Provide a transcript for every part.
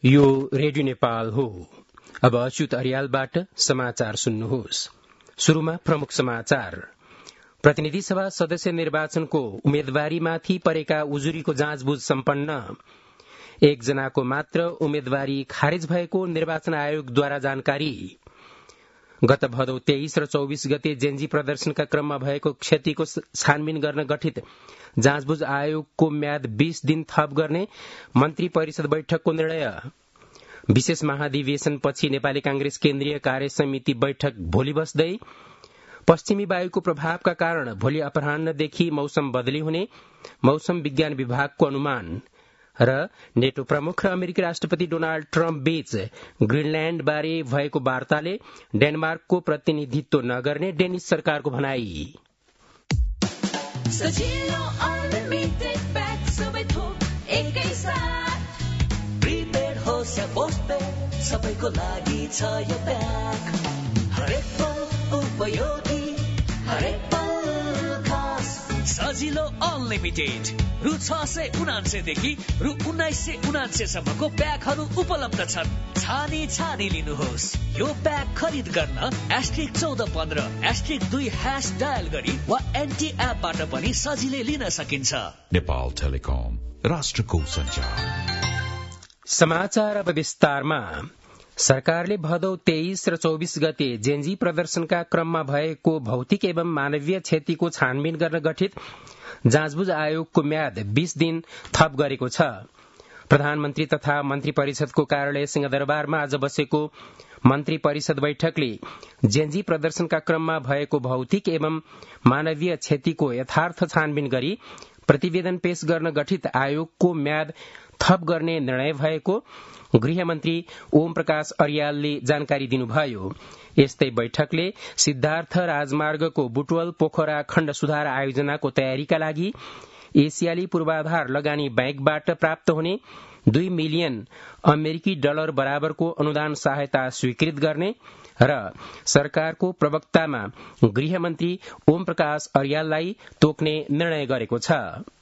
यो रेडियो नेपाल हो। अब अच्युत अर्यालबाट समाचार सुन्नुहोस्। शुरूमा प्रमुख समाचार। प्रतिनिधि सभा सदस्य निर्वाचनको उम्मेद्वारीमाथि परेका उजुरीको जाँचबुझ सम्पन्न। एकजनाको मात्र उम्मेद्वारी खारेज भएको निर्वाचन आयोगद्वारा जानकारी। गत भदौ 23 र 24 गते जेन्जी प्रदर्शनका क्रममा भएको क्षतिको छानबिन गर्न गठित जाँचबुझ आयोगको म्याद 20 दिन थप गर्ने मन्त्री परिषद बैठकको निर्णय। विशेष महाधिवेशनपछि नेपाली कांग्रेस केन्द्रीय कार्य समिति बैठक भोलि बस्दै। पश्चिमी वायुको प्रभावका कारण भोलि अपराह्नदेखि मौसम बदली हुने मौसम विज्ञान विभागको अनुमान। र नेटो प्रमुख र अमेरिकी राष्ट्रपति डोनाल्ड ट्रम्प बीच ग्रीनल्याण्डबारे भएको वार्ताले डेनमार्कको प्रतिनिधित्व नगर्ने डेनिस सरकारको भनाई। सबैको लागि छ यो प्याक। हरेक पल उपयोगी, हरेक पल खास। सजिलो अनलिमिटेड रु 699 देखि रु 1999 सम्मको प्याकहरू उपलब्ध छन्। छानी लिनुहोस्। यो प्याक खरिद गर्न *1415 *2# डायल गरी वा एनटी एपबाट पनि सजिलै लिन सकिन्छ। नेपाल टेलिकम, राष्ट्रको सञ्चार। समाचार अब विस्तारमा। सरकारले भदौ 23 र 24 गते जेन्जी प्रदर्शनका क्रममा भएको भौतिक एवं मानवीय क्षतिको छानबिन गर्न गठित जाँचबुझ आयोगको म्याद 20 दिन थप गरेको छ। प्रधानमन्त्री तथा मन्त्री परिषदको कार्यालय सिंहदरबारमा आज बसेको मन्त्री परिषद बैठकले जेन्जी प्रदर्शनका क्रममा भएको भौतिक एवं मानवीय क्षतिको यथार्थ छानबिन गरी प्रतिवेदन पेश गर्न गठित आयोगको म्याद थप गर्ने निर्णय भएको गृहमन्त्री ओम प्रकाश अर्यालले जानकारी दिनुभयो। यस्तै बैठकले सिद्धार्थ राजमार्गको बुटवल पोखरा खण्ड सुधार आयोजनाको तयारीका लागि एसियाली पूर्वाधार लगानी बैंकबाट प्राप्त हुने 2 मिलियन अमेरिकी डलर बराबरको अनुदान सहायता स्वीकृत गर्ने र सरकारको प्रवक्तामा गृहमन्त्री ओम प्रकाश अर्याललाई तोक्ने निर्णय गरेको छ।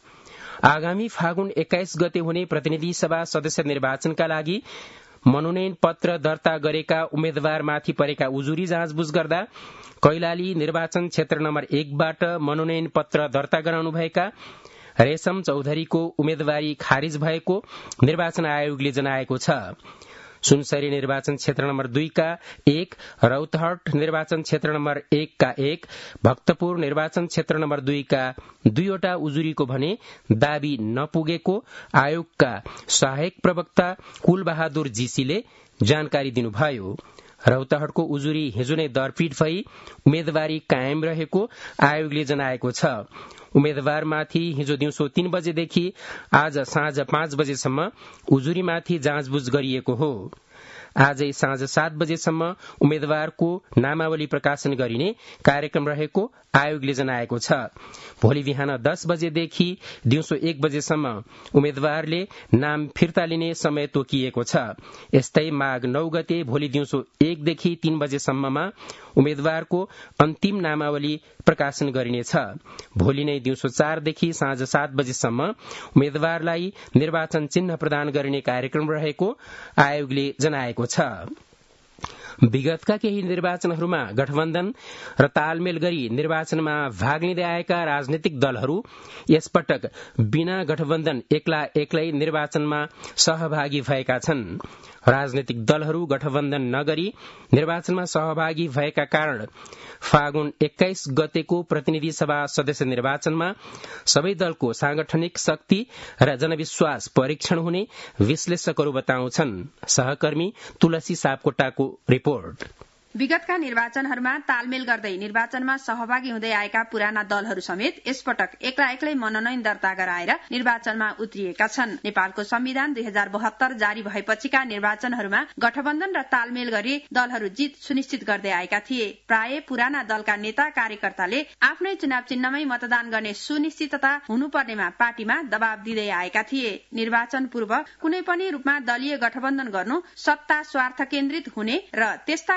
आगामी फागुन 21 गते हुने प्रतिनिधि सभा सदस्य निर्वाचनका लागि मनोनयन पत्र दर्ता गरेका उम्मेद्वारमाथि परेका उजुरी जाँचबुझ गर्दा कैलाली निर्वाचन क्षेत्र नम्बर 1बाट मनोनयन पत्र दर्ता गराउनुभएका रेशम चौधरीको उम्मेद्वारी खारिज भएको निर्वाचन आयोगले जनाएको छ। सुनसरी निर्वाचन क्षेत्र नम्बर 2 का 1, रौतहट निर्वाचन क्षेत्र नम्बर 1 का 1, भक्तपुर निर्वाचन क्षेत्र नम्बर 2 का 2 वटा उजुरीको भने दाबी नपुगेको आयोगका सहायक प्रवक्ता कुलबहादुर जीसीले जानकारी दिनुभयो। रौतहटको उजुरी हिजो नै दरपीट भई उम्मेदवारी कायम रहेको आयोगले जनाएको छ। उम्मेद्वारमाथि हिजो दिउँसो 3 बजेदेखि आज साँझ 5 बजेसम्म उजुरीमाथि जाँचबुझ गरिएको हो। आजै साँझ 7 बजेसम्म उम्मेद्वारको नामावली प्रकाशन गरिने कार्यक्रम रहेको आयोगले जनाएको छ। भोलि बिहान 10 बजेदेखि दिउँसो 1 बजेसम्म उम्मेद्वारले नाम फिर्ता लिने समय तोकिएको छ। यस्तै माघ 9 गते भोलि दिउँसो 1 देखि 3 बजेसम्ममा उम्मेद्वारको अन्तिम नामावली प्रकाशन गरिनेछ। भोलि नै दिउँसो 4 देखि साँझ 7 बजेसम्म उम्मेद्वारलाई निर्वाचन चिन्ह प्रदान गरिने कार्यक्रम रहेको आयोगले जनाएको छ। विगतका केही निर्वाचनहरूमा गठबन्धन र तालमेल गरी निर्वाचनमा भाग लिँदै आएका राजनीतिक दलहरू यसपटक बिना गठबन्धन एक्लै निर्वाचनमा सहभागी भएका छन्। राजनीतिक दलहरू गठबन्धन नगरी निर्वाचनमा सहभागी भएका कारण फागुन 21 गतेको प्रतिनिधि सभा सदस्य निर्वाचनमा सबै दलको सांगठनिक शक्ति र जनविश्वास परीक्षण हुने विश्लेषकहरू बताउँछन्। सहकर्मी तुलसी सापकोटाको रिपोर्ट। विगतका निर्वाचनहरूमा तालमेल गर्दै निर्वाचनमा सहभागी हुँदै आएका पुराना दलहरू समेत यसपटक एक्लै मनोनयन दर्ता गराएर निर्वाचनमा उत्रिएका छन्। नेपालको संविधान 2072 जारी भएपछिका निर्वाचनहरूमा गठबन्धन र तालमेल गरी दलहरू जित सुनिश्चित गर्दै आएका थिए। प्राय पुराना दलका नेता कार्यकर्ताले आफ्नै चुनाव चिन्हमै मतदान गर्ने सुनिश्चितता हुनुपर्नेमा पार्टीमा दबाव दिँदै आएका थिए। निर्वाचन पूर्व कुनै पनि रूपमा दलीय गठबन्धन गर्नु सत्ता स्वार्थ केन्द्रित हुने र त्यस्ता खालका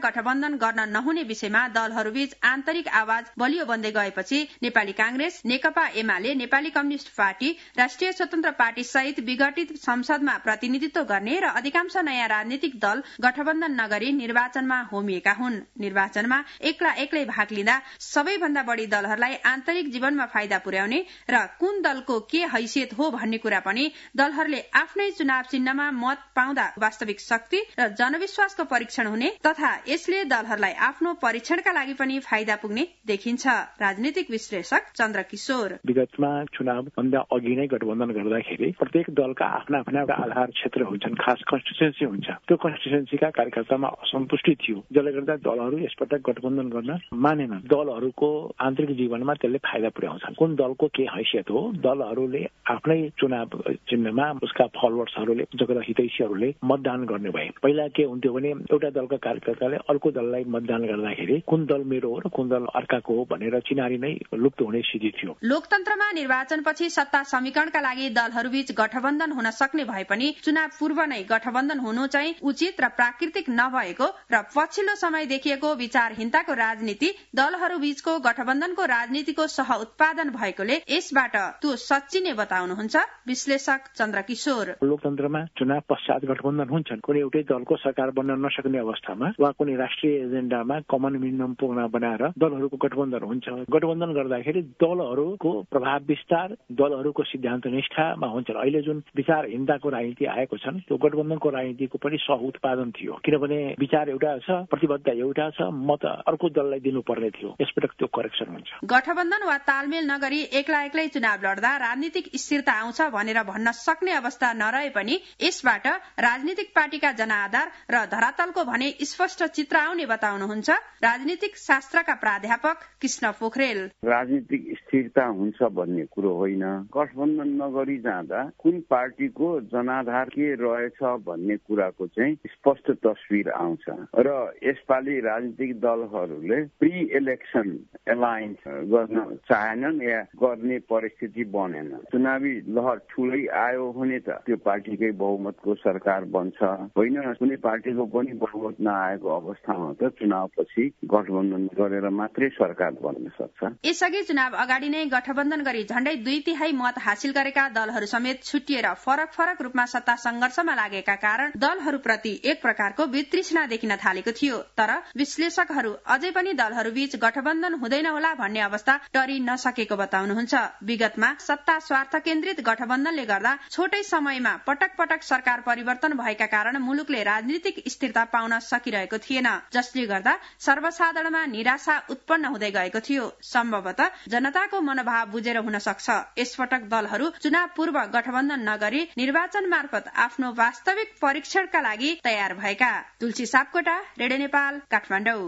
गठबन्धन गर्न नहुने विषयमा दलहरूबीच आन्तरिक आवाज बलियो बन्दै गएपछि नेपाली कांग्रेस, नेकपा UML, Nepali communist party, Rastriya Swatantra party सहित विघटित संसदमा प्रतिनिधित्व गर्ने र अधिकांश नयाँ राजनीतिक दल गठबन्धन नगरी निर्वाचनमा होमिएका हुन्। निर्वाचनमा एक्लै भाग लिँदा सबैभन्दा बढ़ी दलहरूलाई आन्तरिक जीवनमा फाइदा पुर्याउने र कुन दलको के हैसियत हो भन्ने कुरा पनि दलहरूले आफ्नै चुनाव चिन्हमा मत पाउँदा वास्तविक शक्ति र जनविश्वासको परीक्षण हुने तथा यसले दलहरूलाई आफ्नो परीक्षणका लागि पनि फाइदा पुग्ने देखिन्छ। राजनीतिक विश्लेषक चन्द्र किशोर, विगतमा चुनाव भन्दा अघि नै गठबन्धन गर्दाखेरि प्रत्येक दलका आफ्ना आफ्ना आधार क्षेत्र हुन्छन्, खास कन्स्टिट्युएन्सी हुन्छ। त्यो कन्स्टिट्युएन्सीका कार्यकर्तामा असन्तुष्टि थियो, जसले गर्दा दलहरू यसपटक गठबन्धन गर्न मानेनन्। दलहरूको आन्तरिक जीवनमा त्यसले फाइदा पुर्याउँछन्। कुन दलको के हैसियत हो, दलहरूले आफ्नै चुनाव चिन्हमा उसका फलोवर्सहरूले, जगत हितैषीहरूले मतदान गर्ने भए। पहिला के हुन्थ्यो भने एउटा दलका कार्यकर्ताले अर्को दललाई मतदान गर्दाखेरि कुन दल मेरो हो र कुन दल अर्काको हो भनेर चिनारी नै लुप्त हुने स्थिति थियो। लोकतन्त्रमा निर्वाचनपछि सत्ता समीकरणका लागि दलहरूबीच गठबन्धन हुन सक्ने भए पनि चुनाव पूर्व नै गठबन्धन हुनु चाहिँ उचित र प्राकृतिक नभएको र पछिल्लो समय देखिएको विचारहीनताको राजनीति दलहरूबीचको गठबन्धनको राजनीतिको सह उत्पादन भएकोले यसबाट त्यो सच्चिने बताउनुहुन्छ विश्लेषक चन्द्र किशोर। लोकतन्त्रमा चुनाव पश्चात गठबन्धन हुन्छन्। कुनै एउटै दलको सरकार बन्न नसक्ने अवस्थामा वा कुनै राष्ट्रिय एजेन्डामा कमन मिनिमम पुग्न बनाएर दलहरूको गठबन्धन हुन्छ। गठबन्धन गर्दाखेरि दलहरूको प्रभाव विस्तार दलहरूको सिद्धान्त निष्ठामा हुन्छन्। अहिले जुन विचारहीनताको राजनीति आएको छन् त्यो गठबन्धनको राजनीतिको पनि सह उत्पादन थियो, किनभने विचार एउटा छ, प्रतिबद्धता एउटा छ, मत अर्को दललाई दिनुपर्ने थियो। यसपटक त्यो करेक्सन हुन्छ। गठबन्धन वा तालमेल नगरी एक्लै चुनाव लड्दा राजनीतिक स्थिरता आउँछ भनेर भन्न सक्ने अवस्था नरहे पनि यसबाट राजनीतिक पार्टीका जनाधार र धरातलको भने स्पष्ट चित्र आउने बताउनुहुन्छ राजनीतिक शास्त्रका प्राध्यापक कृष्ण पोखरेल। राजनीतिक स्थिरता हुन्छ भन्ने कुरो होइन, गठबन्धन नगरी जाँदा कुन पार्टीको जनाधार के रहेछ भन्ने कुराको चाहिँ स्पष्ट तस्विर आउँछ र यसपालि राजनीतिक दलहरूले प्री इलेक्सन एलायन्स गर्न चाहेनन् या गर्ने परिस्थिति बनेन। चुनावी लहर ठुलै आयो भने त त्यो पार्टीकै बहुमतको सरकार बन्छ, होइन कुनै पार्टीको पनि बहुमत नआएको अवस्थामा त चुनावपछि गठबन्धन गरेर मात्रै सरकार बन्न सक्छ। यसअघि चुनाव अगाडि नै गठबन्धन गरी झण्डै 2/3 मत हासिल गरेका दलहरू समेत छुट्टिएर फरक रूपमा सत्ता संघर्षमा लागेका कारण दलहरूप्रति एक प्रकारको वितृष्णा देखिन थालेको थियो। तर विश्लेषकहरू अझै पनि दलहरूबीच गठबन्धन हुँदैन होला भन्ने अवस्था टरी नसकेको बताउनुहुन्छ। विगतमा सत्ता स्वार्थ केन्द्रित गठबन्धनले गर्दा छोटै समयमा पटक सरकार परिवर्तन भएका कारण मुलुकले राजनीतिक स्थिरता पाउन सकिरहेको थिएन, जसले गर्दा सर्वसाधारणमा निराशा उत्पन्न हुँदै गएको थियो। सम्भवतः जनताको मनोभाव बुझेर हुन सक्छ यसपटक दलहरू चुनाव पूर्व गठबन्धन नगरी निर्वाचन मार्फत आफ्नो वास्तविक परीक्षणका लागि तयार भएका। तुलसी सापकोटा, रेडियो नेपाल, काठमाडौँ।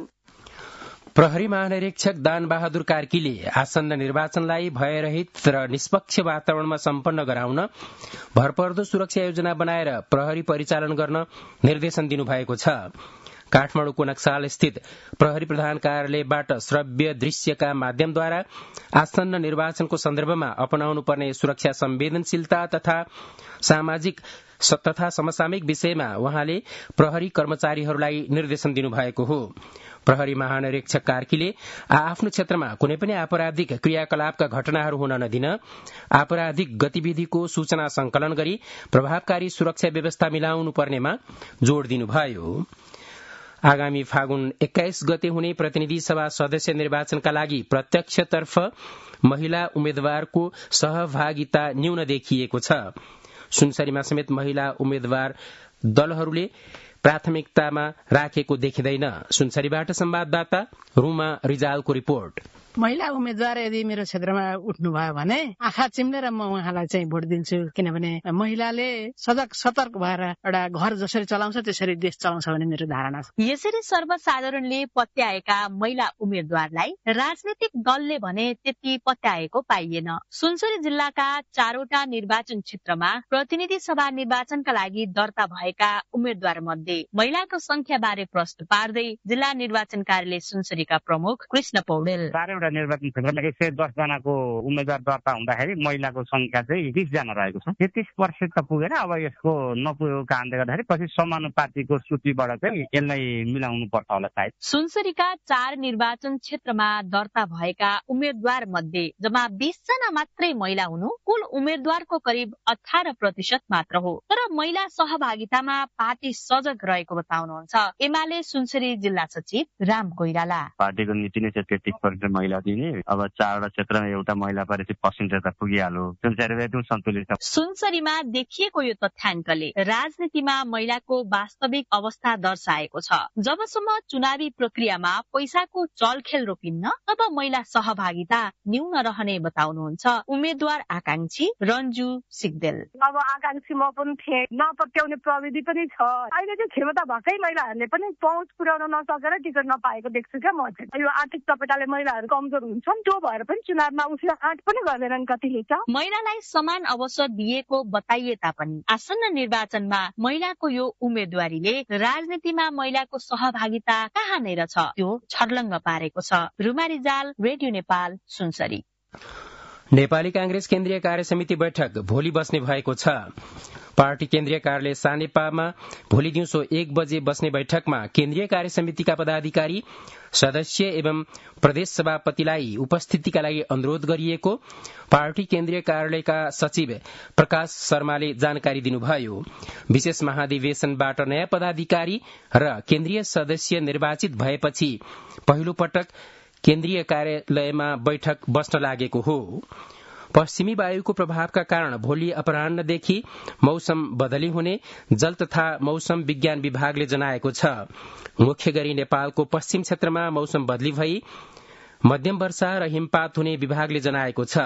प्रहरी महानिरीक्षक दान बहादुर कार्कीले आसन्न निर्वाचनलाई भयरहित र निष्पक्ष वातावरणमा सम्पन्न गराउन भरपर्दो सुरक्षा योजना बनाएर प्रहरी परिचालन गर्न निर्देशन दिनुभएको छ। काठमाडौँको नक्साल स्थित प्रहरी प्रधान कार्यालयबाट श्रव्य दृश्यका माध्यमद्वारा आसन्न निर्वाचनको सन्दर्भमा अपनाउनु पर्ने सुरक्षा संवेदनशीलता तथा सामाजिक तथा समसामयिक विषयमा उहाँले प्रहरी कर्मचारीहरूलाई निर्देशन दिनुभएको हो। प्रहरी महानिरीक्षक कार्कीले आफ्नो क्षेत्रमा कुनै पनि आपराधिक क्रियाकलापका घटनाहरू हुन नदिन आपराधिक गतिविधिको सूचना संकलन गरी प्रभावकारी सुरक्षा व्यवस्था मिलाउनु पर्नेमा जोड़ दिनुभयो। आगामी फागुन 21 गते हुने प्रतिनिधि सभा सदस्य निर्वाचनका लागि प्रत्यक्षतर्फ महिला उम्मेद्वारको सहभागिता न्यून देखिएको छ। सुनसरीमा समेत महिला उम्मेद्वार दलहरूले प्राथमिकतामा राखेको देखिँदैन। सुनसरीबाट संवाददाता रुमा रिजालको रिपोर्ट। महिला उम्मेद्वार यदि मेरो क्षेत्रमा उठ्नुभयो भने आँखा चिम्लेर म उहाँलाई चाहिँ भोट दिन्छु, किनभने महिलाले सजग सतर्क भएर एउटा घर जसरी चलाउँछ त्यसरी देश चलाउँछ भन्ने मेरो धारणा छ। यसरी सर्वसाधारणले पत्याएका महिला उम्मेद्वारलाई राजनीतिक दलले भने त्यति पत्याएको पाइएन। सुनसरी जिल्लाका 4वटा निर्वाचन क्षेत्रमा प्रतिनिधि सभा निर्वाचनका लागि दर्ता भएका उम्मेद्वार मध्ये महिलाको संख्या बारे प्रश्न पार्दै जिल्ला निर्वाचन कार्यालय सुनसरीका प्रमुख कृष्ण पौडेल, 4वटा निर्वाचन क्षेत्रमा 110 जनाको उम्मेद्वार दर्ता हुँदाखेरि महिलाको संख्या चाहिँ 20 जना रहेको छ। 33% त पुगेन। अब यसको नपुगेको कारणले गर्दाखेरि पछि समानुपातिको सूचीबाट चाहिँ यसलाई मिलाउनु पर्छ होला सायद। सुनसरीका 4 निर्वाचन क्षेत्रमा दर्ता भएका उम्मेद्वार मध्ये जम्मा 20 जना मात्रै महिला हुनु कुल उम्मेद्वारको करिब 18% मात्र हो। तर महिला सहभागितामा पार्टी सजग रहेको बताउनुहुन्छ एमाले सुनसरी जिल्ला सचिव राम कोइराला। पार्टीको नीति नै 33% महिला दिने, अब 4वटा क्षेत्रमा एउटा महिला परेपछि पर्सेन्टेज त पुगिहाल्यो। एकदम सन्तुलित छ। सुनसरीमा देखिएको यो तथ्याङ्कले राजनीतिमा महिलाको वास्तविक अवस्था दर्शाएको छ। जबसम्म चुनावी प्रक्रियामा पैसाको चलखेल रोकिन्न तब महिला सहभागिता न्यून रहने बताउनुहुन्छ उम्मेद्वार आकांक्षी रन्जु सिग्देल। अब आकांक्षी म पनि थिएँ, नपत्याउने प्रविधि पनि छ। अहिले चाहिँ क्षमता भएकै महिलाहरूले पनि पहुँच पुर्याउन नसकेर टिकट नपाएको देख्छु क्या म चाहिँ। यो आर्थिक चपेटाले महिलाहरू कमजोर हुन्छन्, त्यो भएर पनि चुनावमा उसले आँट पनि गर्दैनन् कतिले छ। महिलालाई समान अवसर दिएको बताइए तापनि आसन्न निर्वाचनमा महिलाको यो उम्मेदवारीले राजनीतिमा महिलाको सहभागिता कहाँ नै छ त्यो छर्लङ्ग पारेको छ। रुमारी जाल, रेडियो नेपाल, सुनसरी। नेपाली कांग्रेस केन्द्रीय कार्य समिति बैठक भोलि बस्ने भएको छ। पार्टी केन्द्रीय कार्यालय सानेपामा भोलि दिउँसो 1 बजे बस्ने बैठकमा केन्द्रीय कार्य समितिका पदाधिकारी, सदस्य एवं प्रदेश सभापतिलाई उपस्थितिका लागि अनुरोध गरिएको पार्टी केन्द्रीय कार्यालयका सचिव प्रकाश शर्माले जानकारी दिनुभयो। विशेष महाधिवेशनबाट नयाँ पदाधिकारी र केन्द्रीय सदस्य निर्वाचित भएपछि पहिलो पटक केन्द्रीय कार्यालयमा बैठक बस्न लागेको हो। पश्चिमी वायुको प्रभावका कारण भोलि अपराह्नदेखि मौसम बदली हुने जल तथा मौसम विज्ञान विभागले जनाएको छ। मुख्य गरी नेपालको पश्चिम क्षेत्रमा मौसम बदली भई मध्यम वर्षा र हिमपात हुने विभागले जनाएको छ।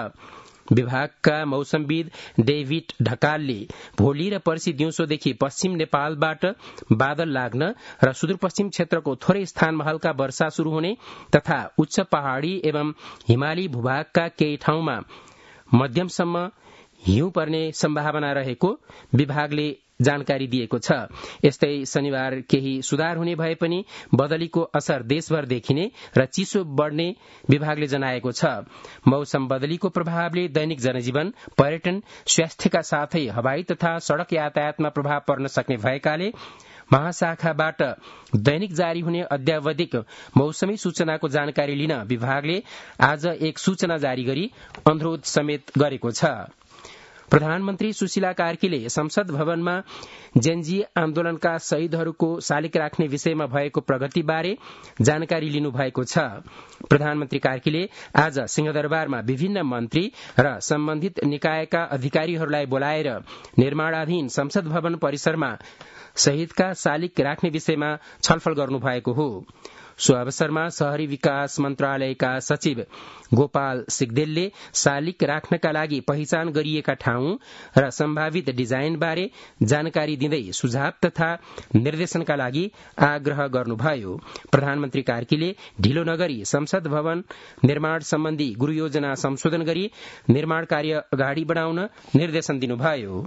विभागका मौसमविद डेभिड ढकालले भोलि र पर्सि दिउँसोदेखि पश्चिम नेपालबाट बादल लाग्न र सुदूरपश्चिम क्षेत्रको थोरै स्थानमा हल्का वर्षा शुरू हुने तथा उच्च पहाड़ी एवं हिमाली भूभागका केही ठाउँमा मध्यमसम्म हिउँ पर्ने सम्भावना रहेको विभागले जानकारी दिएको छ। यस्तै शनिबार केही सुधार हुने भए पनि बदलीको असर देशभर देखिने र चिसो बढ़ने विभागले जनाएको छ। मौसम बदलीको प्रभावले दैनिक जनजीवन, पर्यटन, स्वास्थ्यका साथै हवाई तथा सड़क यातायातमा प्रभाव पर्न सक्ने भएकाले महाशाखाबाट दैनिक जारी हुने अद्यावधिक मौसमी सूचनाको जानकारी लिन विभागले आज एक सूचना जारी गरी अनुरोध समेत गरेको छ। प्रधानमन्त्री सुशीला कार्कीले संसद भवनमा जेनजी आन्दोलनका शहीदहरूको शालिग राख्ने विषयमा भएको प्रगतिबारे जानकारी लिनुभएको छ। प्रधानमन्त्री कार्कीले आज सिंहदरबारमा विभिन्न मन्त्री र सम्बन्धित निकायका अधिकारीहरूलाई बोलाएर निर्माणाधीन संसद भवन परिसरमा शहीदका शालिग राख्ने विषयमा छलफल गर्नुभएको हो। सो अवसरमा शहरी विकास मन्त्रालयका सचिव गोपाल सिग्देलले शालिग राख्नका लागि पहिचान गरिएका ठाउँ र सम्भावित डिजाइन बारे जानकारी दिँदै सुझाव तथा निर्देशनका लागि आग्रह गर्नुभयो। प्रधानमन्त्री कार्कीले ढिलो नगरी संसद भवन निर्माण सम्बन्धी गृह योजना संशोधन गरी निर्माण कार्य अगाडि बढाउन निर्देशन दिनुभयो।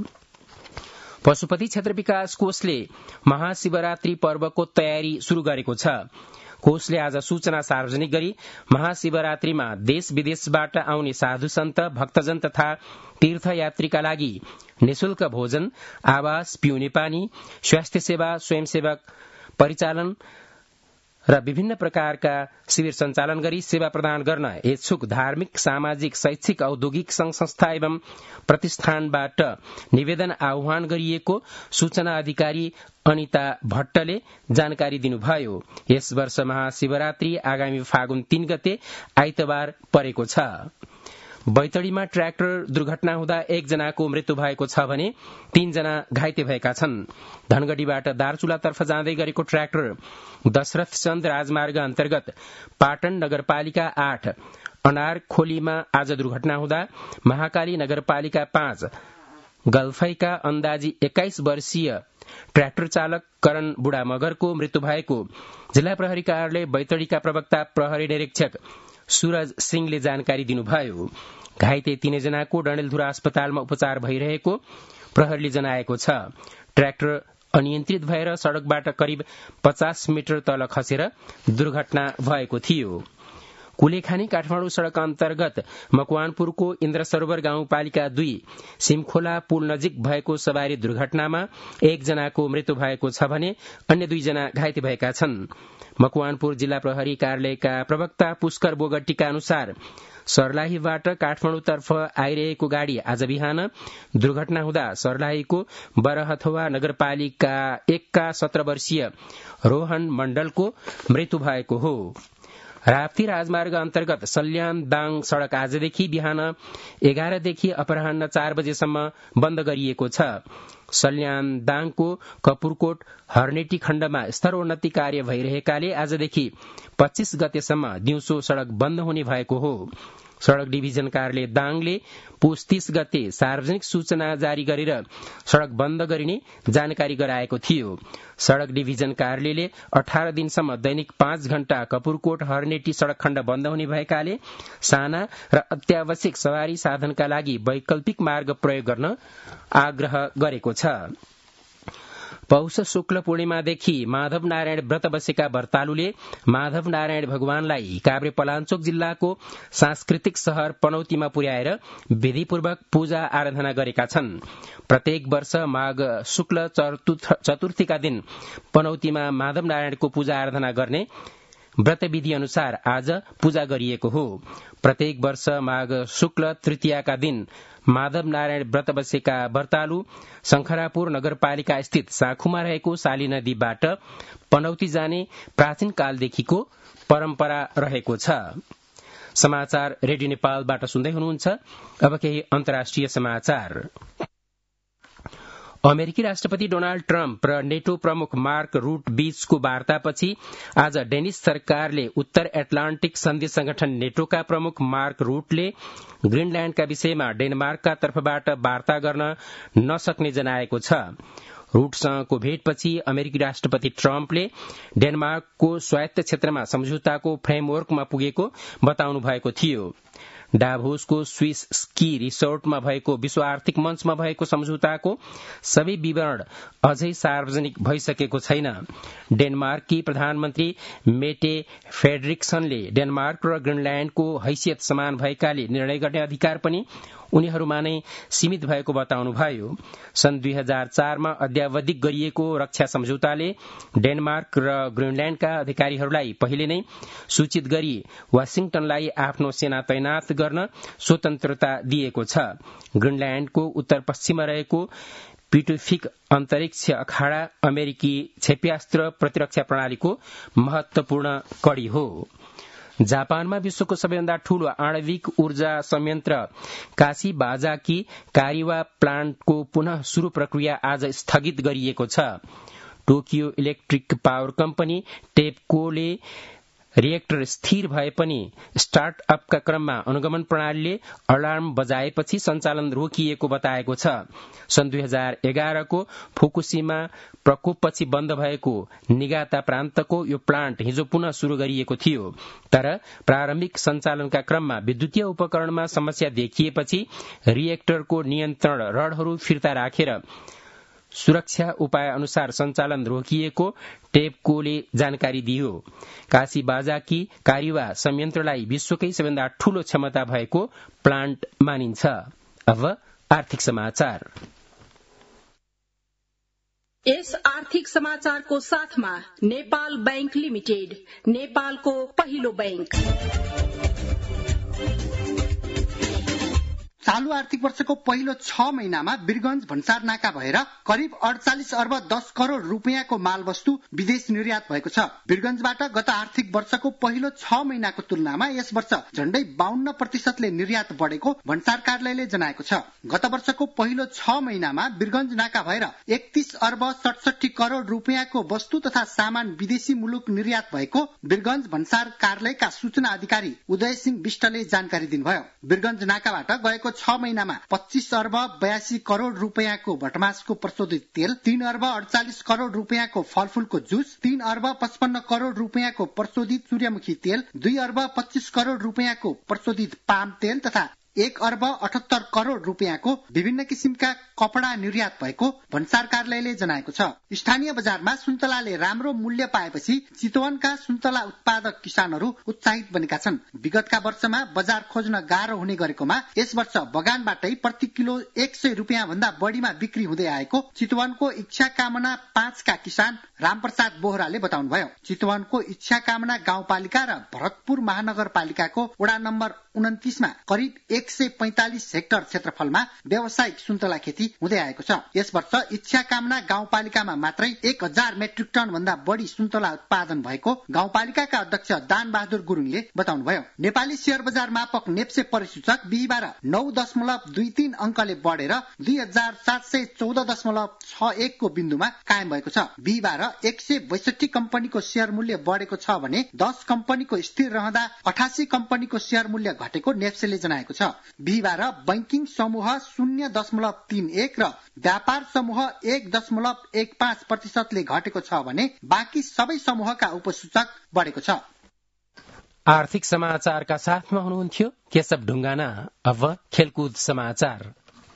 पशुपति क्षेत्र विकास कोषले महाशिवरात्रि पर्वको तयारी शुरू गरेको छ। कोषले आज सूचना सार्वजनिक गरी महाशिवरात्रिमा देश विदेशबाट आउने साधु सन्त, भक्तजन तथा तीर्थयात्रीका लागि निशुल्क भोजन, आवास, पिउने पानी, स्वास्थ्य सेवा, स्वयंसेवक परिचालन र विभिन्न प्रकारका शिविर सञ्चालन गरी सेवा प्रदान गर्न इच्छुक धार्मिक, सामाजिक, शैक्षिक, औद्योगिक संघ संस्था एवं प्रतिष्ठानबाट निवेदन आह्वान गरिएको सूचना अधिकारी अनिता भट्टले जानकारी दिनुभयो। यस वर्ष महाशिवरात्रि आगामी फागुन 3 गते आइतबार परेको छ। बैतडीमा ट्र्याक्टर दुर्घटना हुँदा 1 जनाको मृत्यु भएको छ भने 3 जना घाइते भएका छन्। धनगढ़ीबाट दार्चुलातर्फ जाँदै गरेको ट्र्याक्टर दशरथ चन्द राजमार्ग अन्तर्गत पाटन नगरपालिका 8 अनार खोलीमा आज दुर्घटना हुँदा महाकाली नगरपालिका 5 गल्फैका अन्दाजी 21 वर्षीय ट्र्याक्टर चालक करण बुढा मगरको मृत्यु भएको जिल्ला प्रहरी कार्यालय बैतडीका प्रवक्ता प्रहरी निरीक्षक सूरज सिंहले जानकारी दिनुभयो। घाइते 3 जनाको डडेलधुरा अस्पतालमा उपचार भइरहेको प्रहरीले जनाएको छ। ट्र्याक्टर अनियन्त्रित भएर सड़कबाट करिब 50 मिटर तल खसेर दुर्घटना भएको थियो। कुलेखानी काठमाडौँ सड़क अन्तर्गत मकवानपुरको इन्द्र सरोवर गाउँपालिका 2 सिमखोला पुल नजिक भएको सवारी दुर्घटनामा 1 जनाको मृत्यु भएको छ भने अन्य 2 जना घाइते भएका छन्। मकवानपुर जिल्ला प्रहरी कार्यालयका प्रवक्ता पुष्कर बोगटीका अनुसार सर्लाहीबाट काठमाडौँतर्फ आइरहेको गाड़ी आज बिहान दुर्घटना हुँदा सर्लाहीको बरहथवा नगरपालिका 1 का 17 वर्षीय रोहन मण्डलको मृत्यु भएको हो। राप्ती राजमार्ग अन्तर्गत सल्यान दाङ सड़क आजदेखि बिहान 11 देखि अपराह्न 4 बजेसम्म बन्द गरिएको छ। सल्यान दाङको कपुरकोट हर्नेटी खण्डमा स्तरोन्नति कार्य भइरहेकाले आजदेखि 25 गतेसम्म दिउँसो सड़क बन्द हुने भएको हो। सड़क डिभिजन कार्यालय दाङले पुस 30 गते सार्वजनिक सूचना जारी गरेर सड़क बन्द गरिने जानकारी गराएको थियो। सड़क डिभिजन कार्यालयले 18 दिनसम्म दैनिक 5 घण्टा कपुरकोट हर्नेटी सड़क खण्ड बन्द हुने भएकाले साना र अत्यावश्यक सवारी साधनका लागि वैकल्पिक मार्ग प्रयोग गर्न आग्रह गरेको छ। पौष शुक्ल पूर्णिमादेखि माधव नारायण व्रत बसेका व्रतालुले माधव नारायण भगवानलाई काभ्रे पलाञ्चोक जिल्लाको सांस्कृतिक शहर पनौतीमा पुर्याएर विधिपूर्वक पूजा आराधना गरेका छन्। प्रत्येक वर्ष माघ शुक्ल चतुर्थीका दिन पनौतीमा माधव नारायणको पूजा आराधना गर्ने व्रत विधि अनुसार आज पूजा गरिएको हो। प्रत्येक वर्ष माघ शुक्ल तृतीयाका दिन माधव नारायण व्रत बसेका व्रतालु शंखरापुर नगरपालिका स्थित साँखुमा रहेको साली नदीबाट पनौती जाने प्राचीन कालदेखिको परम्परा रहेको छ। समाचार रेडियो नेपालबाट सुन्दै हुनुहुन्छ। अब केही अन्तर्राष्ट्रिय समाचार। अमेरिकी राष्ट्रपति डोनाल्ड ट्रम्प र नेटो प्रमुख मार्क रूट बीचको वार्तापछि आज डेनिश सरकारले उत्तर एटलान्टिक सन्धि संगठन नेटोका प्रमुख मार्क रूटले ग्रीनल्याण्डका विषयमा डेनमार्कका तर्फबाट वार्ता गर्न नसक्ने जनाएको छ। रूटसँगको भेटपछि अमेरिकी राष्ट्रपति ट्रम्पले डेनमार्कको स्वायत्त क्षेत्रमा सम्झौताको फ्रेमवर्कमा पुगेको बताउनु भएको थियो। डाभोसको स्विस स्की रिसोर्टमा भएको विश्व आर्थिक मञ्चमा भएको सम्झौताको सबै विवरण अझै सार्वजनिक भइसकेको छैन। डेनमार्ककी प्रधानमन्त्री मेटे फ्रेडरिक्सनले डेनमार्क र ग्रीनल्याण्डको हैसियत समान भएकाले निर्णय गर्ने अधिकार पनि उनीहरूमा नै सीमित भएको बताउनुभयो। सन् 2004 मा अद्यावधिक गरिएको रक्षा सम्झौताले डेनमार्क र ग्रीनल्याण्डका अधिकारीहरूलाई पहिले नै सूचित गरी वाशिंगटनलाई आफ्नो सेना तैनात गर्न स्वतन्त्रता दिएको छ। ग्रीनल्याण्डको उत्तर पश्चिममा रहेको पिटुफिक अन्तरिक्ष अखाडा अमेरिकी क्षेप्यास्त्र प्रतिरक्षा प्रणालीको महत्वपूर्ण कडी हो। जापानमा विश्वको सबैभन्दा ठूलो आणविक ऊर्जा संयन्त्र काशीबाजाकी कारिवा प्लान्टको पुनः शुरू प्रक्रिया आज स्थगित गरिएको छ। टोकियो इलेक्ट्रिक पावर कम्पनी टेपकोले रिएक्टर स्थिर भए पनि स्टार्टअपका क्रममा अनुगमन प्रणालीले अलार्म बजाएपछि सञ्चालन रोकिएको बताएको छ। सन् 2011 को फुकुशिमा प्रकोपपछि बन्द भएको निगाता प्रान्तको यो प्लान्ट हिजो पुनः शुरू गरिएको थियो। तर प्रारम्भिक सञ्चालनका क्रममा विद्युतीय उपकरणमा समस्या देखिएपछि रिएक्टरको नियन्त्रण रडहरू फिर्ता राखेर सुरक्षा उपाय अनुसार सञ्चालन रोकिएको टेपकोले जानकारी दियो। काशीबाजाकी कारिवा संयन्त्रलाई विश्वकै सबैभन्दा ठूलो क्षमता भएको प्लान्ट मानिन्छ। अब आर्थिक समाचार। यस आर्थिक समाचारको साथमा नेपाल बैंक लिमिटेड, नेपालको पहिलो बैंक। चालू आर्थिक वर्षको पहिलो 6 महिनामा वीरगंज भन्सार नाका भएर करिब 48 अर्ब 10 करोड़ रुपियाँको माल वस्तु विदेश निर्यात भएको छ। वीरगंजबाट गत आर्थिक वर्षको पहिलो 6 महिनाको तुलनामा यस वर्ष झण्डै 52% निर्यात बढेको भन्सार कार्यालयले जनाएको छ। गत वर्षको पहिलो 6 महिनामा वीरगंज नाका भएर 31 अर्ब 67 करोड़ रुपियाँको वस्तु तथा सामान विदेशी मुलुक निर्यात भएको वीरगंज भन्सार कार्यालयका सूचना अधिकारी उदय सिंह विष्टले जानकारी दिनुभयो। वीरगंज नाकाबाट गएको 6 महिनामा 25 अर्ब 82 करोड़ रुपियाँको भटमासको प्रशोधित तेल, 3 अर्ब 48 करोड़ रुपियाँको फलफूलको जुस, 3 अर्ब 55 करोड़ रुपियाँको प्रशोधित सूर्यमुखी तेल, 2 अर्ब 25 करोड़ रुपियाँको प्रशोधित पाम तेल तथा 1 अर्ब 78 करोड़ रुपियाँको विभिन्न किसिमका कपड़ा निर्यात भएको भन्सार कार्यालयले जनाएको छ। स्थानीय बजारमा सुन्तलाले राम्रो मूल्य पाएपछि चितवनका सुन्तला उत्पादक किसानहरू उत्साहित बनेका छन्। विगतका वर्षमा बजार खोज्न गाह्रो हुने गरेकोमा यस वर्ष बगानबाटै प्रति किलो 100 रुपियाँ भन्दा बढ़ीमा बिक्री हुँदै आएको चितवनको इच्छा कामना 5 का किसान रामप्रसाद बोहराले बताउनुभयो। चितवनको इच्छा कामना गाउँपालिका र भरतपुर महानगरपालिकाको वडा नम्बर 29 मा करिब 145 हेक्टर क्षेत्रफलमा व्यावसायिक सुन्तला खेती हुँदै आएको छ। यस वर्ष इच्छा कामना गाउँपालिकामा मात्रै 1000 मेट्रिक टन भन्दा बढ़ी सुन्तला उत्पादन भएको गाउँपालिकाका अध्यक्ष दान बहादुर गुरुङले बताउनुभयो। नेपाली शेयर बजार मापक नेप्से परिसूचक बिहीबार 9.23 अंकले बढेर 2714.61 को बिन्दुमा कायम भएको छ। बिहीबार 162 कम्पनीको शेयर मूल्य बढेको छ भने 10 कम्पनीको स्थिर रहँदा 88 कम्पनीको शेयर मूल्य घटेको नेप्सेले जनाएको छ। बिहीबार बैंकिङ समूह 0.31 र व्यापार समूह 1.15% घटेको छ भने बाँकी सबै समूहका उपसूचक बढेको छ। आर्थिक समाचारका साथमा हुनुहुन्थ्यो केशव ढुङ्गाना। अब खेलकुद समाचार।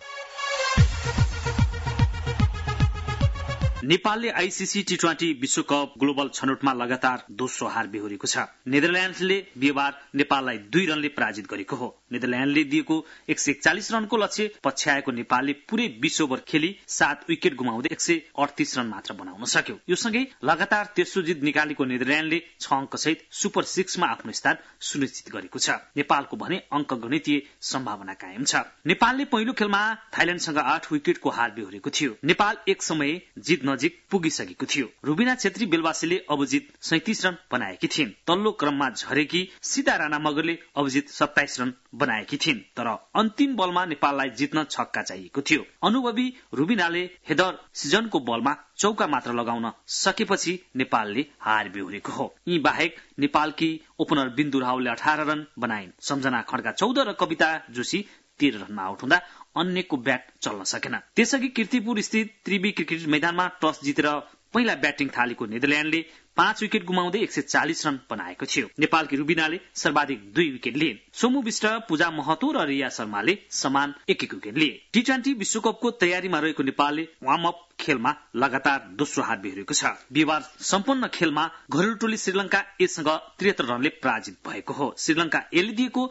नेपालले आईसीसी T20 विश्वकप ग्लोबल छनौटमा लगातार दोस्रो हार बेहोरेको छ। नेदरल्याण्डले बिहीबार नेपाललाई 2 रनले पराजित गरेको हो। नेदरल्याण्डले दिएको 141 रनको लक्ष्य पछ्याएको नेपालले पुरै 20 ओभर खेली 7 विकेट गुमाउँदै 138 रन मात्र बनाउन सक्यो। यो सँगै लगातार तेस्रो जित निकालेको नेदरल्याण्डले 6 अंक सहित सुपर 6 मा आफ्नो स्थान सुनिश्चित गरेको छ। नेपालको भने अंक गणितीय सम्भावना कायम छ। नेपालले पहिलो खेलमा थाइल्याण्डसँग 8 विकेटको हार बेहोरेको थियो। नेपाल एक समय जित नजिक पुगिसकेको थियो। रुबिना छेत्री बेलवासीले अभिजित 37 रन बनाएकी थिइन्। तल्लो क्रममा झरेकी सीता राणा मगरले अभिजित 27 रन बनाएकी थिइन्। तर अन्तिम बलमा नेपाललाई जित्न छक्का चाहिएको थियो। अनुभवी रुबिनाले हेदर सिजनको बलमा चौका मात्र लगाउन सकेपछि नेपालले हार बेहोरेको हो। यी बाहेक नेपालकी ओपनर बिन्दु रावलले 18 रन बनाइन्। सम्झना खड्का 14 र कविता जोशी 13 रनमा आउट हुँदा अन्यको ब्याट चल्न सकेन। त्यसअघि कीर्तिपुर स्थित त्रिवी क्रिकेट मैदानमा टस जितेर पहिला ब्याटिङ थालेको नेदरल्याण्डले 5 विकेट गुमाउँदै 140 रन बनाएको थियो। नेपालकी रुबिनाले सर्वाधिक 2 विकेट लिए। सोमु विष्ट, पूजा महतो र रिया शर्माले समान 1-1 विकेट लिए। T20 विश्वकपको तयारीमा रहेको नेपालले वार्म अप खेलमा लगातार दोस्रो हार बेहोरेको छ। बिहीबार सम्पन्न खेलमा घरेलु टोली श्रीलंका एसँग 73 रनले पराजित भएको हो। श्रीलंका एले दिएको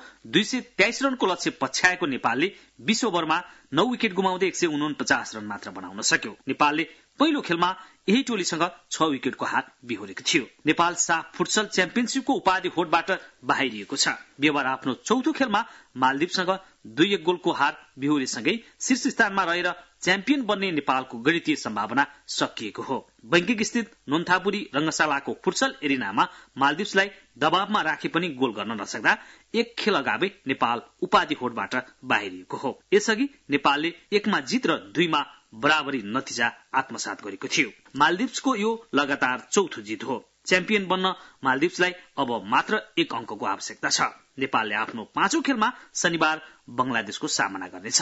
223 रनको लक्ष्य पछ्याएको नेपालले 20 ओभरमा 9 विकेट गुमाउँदै 149 रन मात्र बनाउन सक्यो। नेपालले पहिलो खेलमा यही टोलीसँग 6 विकेटको हार बेहोरेको थियो। नेपाल साफ फुटसल च्याम्पियनशिपको उपाधि होडबाट बाहिरिएको छ। बिहीबार आफ्नो चौथो खेलमा मालदिवसँग 2-1 गोलको हार बेहोरेसँगै शीर्ष स्थानमा रहेर च्याम्पियन बन्ने नेपालको गणितीय सम्भावना सकिएको हो। बैंकिङ स्थित नोन्थापुरी रंगशालाको फुटसल एरिनामा मालदिवसलाई दबावमा राखे पनि गोल गर्न नसक्दा 1 खेल अगावै नेपाल उपाधि होडबाट बाहिरिएको हो। यसअघि नेपालले 1 मा जित र 2 मा बराबरी नतिजा आत्मसात गरेको थियो। मालदिवसको यो लगातार चौथो जित हो। च्याम्पियन बन्न मालदिवसलाई अब मात्र 1 अंकको आवश्यकता छ। नेपालले आफ्नो 5औं खेलमा शनिबार बंगलादेशको सामना गर्नेछ।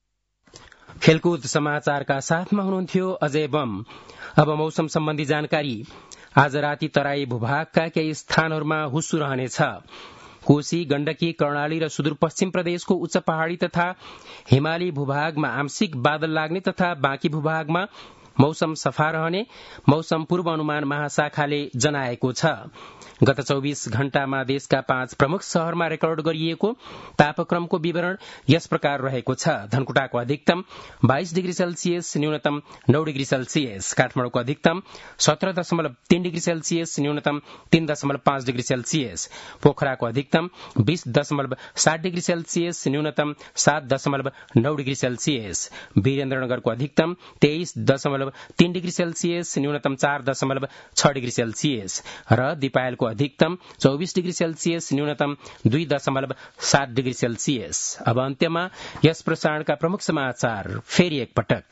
खेलकुद समाचारका साथमा हुनुहुन्थ्यो अजय बम। अब मौसम सम्बन्धी जानकारी। आज राति तराई भूभागका केही स्थानहरूमा हुस्सु रहनेछ। कोशी, गण्डकी, कर्णाली र सुदूरपश्चिम प्रदेशको उच्च पहाड़ी तथा हिमाली भूभागमा आंशिक बादल लाग्ने तथा बाँकी भूभागमा मौसम सफा रहने मौसम पूर्वानुमान महाशाखाले जनाएको छ। गत 24 घण्टामा देशका 5 प्रमुख शहरमा रेकर्ड गरिएको तापक्रमको विवरण यस प्रकार रहेको छ। धनकुटाको अधिकतम 22 डिग्री सेल्सियस, न्यूनतम 9 डिग्री सेल्सियस। काठमाडौँको अधिकतम 17.3 डिग्री सेल्सियस, न्यूनतम 3.5 डिग्री सेल्सियस। पोखराको अधिकतम 20.7 डिग्री सेल्सियस, न्यूनतम 7.9 डिग्री सेल्सियस। वीरेन्द्रनगरको अधिकतम 23.3 डिग्री सेल्सियस, न्यूनतम 4.6 डिग्री सेल्सियस र दिपायलको अधिकतम 24 डिग्री सेल्सियस, न्यूनतम 2.7 डिग्री सेल्सियस। अब अन्त्यमा यस प्रसारणका प्रमुख समाचार फेरि एकपटक।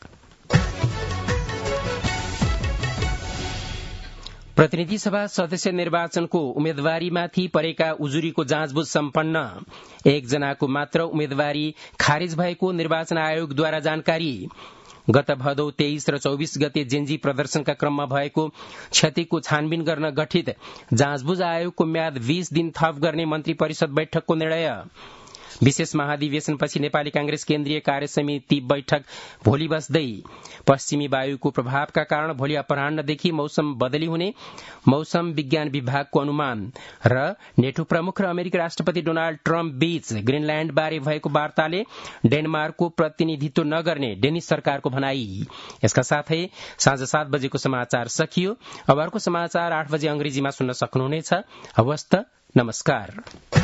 प्रतिनिधि सभा सदस्य निर्वाचनको उम्मेद्वारीमाथि परेका उजुरीको जाँचबुझ सम्पन्न। 1 जनाको मात्र उम्मेद्वारी खारिज भएको निर्वाचन आयोगद्वारा जानकारी। गत भदौ 23 र 24 गते जेन्जी प्रदर्शनका क्रममा भएको क्षतिको छानबिन गर्न गठित जाँचबुझ आयोगको म्याद 20 दिन थप गर्ने मन्त्री परिषद बैठकको निर्णय। विशेष महाधिवेशनपछि नेपाली कांग्रेस केन्द्रीय कार्य समिति बैठक भोलि बस्दै। पश्चिमी वायुको प्रभावका कारण भोलि अपराह्नदेखि मौसम बदली हुने मौसम विज्ञान विभागको अनुमान। र नेटो प्रमुख र अमेरिकी राष्ट्रपति डोनाल्ड ट्रम्प बीच ग्रीनल्याण्ड बारे भएको वार्ताले डेनमार्कको प्रतिनिधित्व नगर्ने डेनिस सरकारको भनाई। यसका साथै साँझ 7 बजेको समाचार सकियो। अब अर्को समाचार 8 बजे अंग्रेजीमा सुन्न सक्नुहुनेछ। हवस् त, नमस्कार।